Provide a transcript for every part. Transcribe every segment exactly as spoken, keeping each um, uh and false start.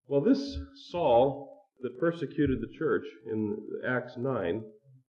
Well, this Saul that persecuted the church in Acts nine,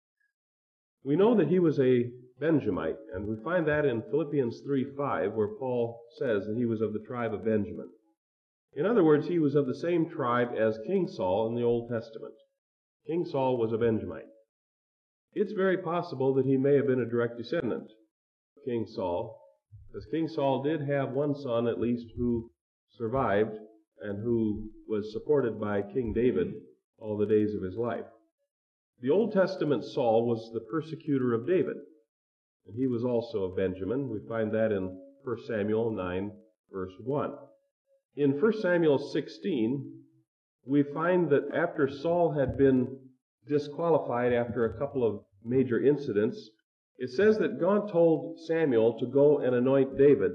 we know that he was a Benjamite, and we find that in Philippians three five, where Paul says that he was of the tribe of Benjamin. In other words, he was of the same tribe as King Saul in the Old Testament. King Saul was a Benjamite. It's very possible that he may have been a direct descendant of King Saul, because King Saul did have one son at least who survived and who was supported by King David all the days of his life. The Old Testament Saul was the persecutor of David, and he was also a Benjamin. We find that in First Samuel nine, verse one. In First Samuel sixteen, we find that after Saul had been disqualified after a couple of major incidents, it says that God told Samuel to go and anoint David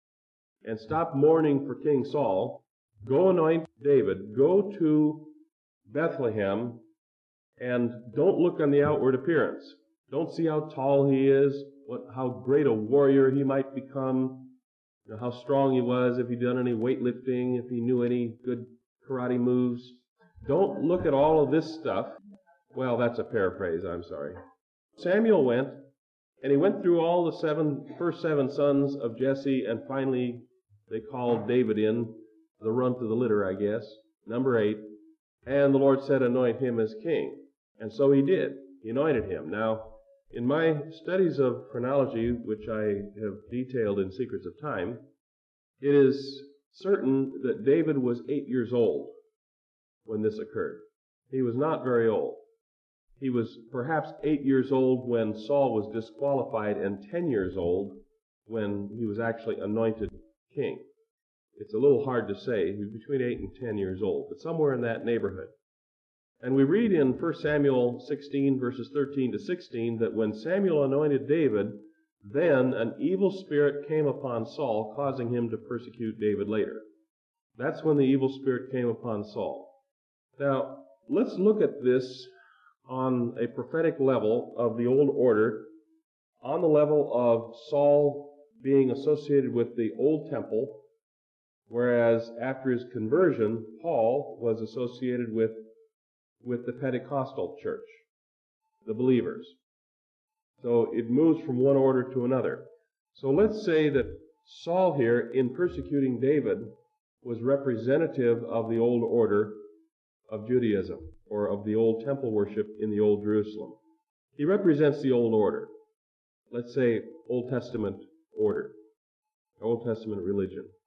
and stop mourning for King Saul. Go anoint David. Go to Bethlehem and don't look on the outward appearance. Don't see how tall he is, what, how great a warrior he might become, you know, how strong he was, if he'd done any weightlifting, if he knew any good karate moves. Don't look at all of this stuff. Well, that's a paraphrase, I'm sorry. Samuel went, and he went through all the seven, first seven sons of Jesse, and finally they called David in, the runt of the litter, I guess, number eight, and the Lord said, anoint him as king. And so he did. He anointed him. Now, in my studies of chronology, which I have detailed in Secrets of Time, it is certain that David was eight years old when this occurred. He was not very old. He was perhaps eight years old when Saul was disqualified and ten years old when he was actually anointed king. It's a little hard to say. He was between eight and ten years old, but somewhere in that neighborhood. And we read in First Samuel sixteen, verses thirteen to sixteen, that when Samuel anointed David, then an evil spirit came upon Saul, causing him to persecute David later. That's when the evil spirit came upon Saul. Now, let's look at this on a prophetic level of the old order, on the level of Saul being associated with the old temple, whereas after his conversion, Paul was associated with, with the Pentecostal church, the believers. So it moves from one order to another. So let's say that Saul here, in persecuting David, was representative of the old order of Judaism, or of the old temple worship in the Old Jerusalem. He represents the old order. Let's say Old Testament order, Old Testament religion.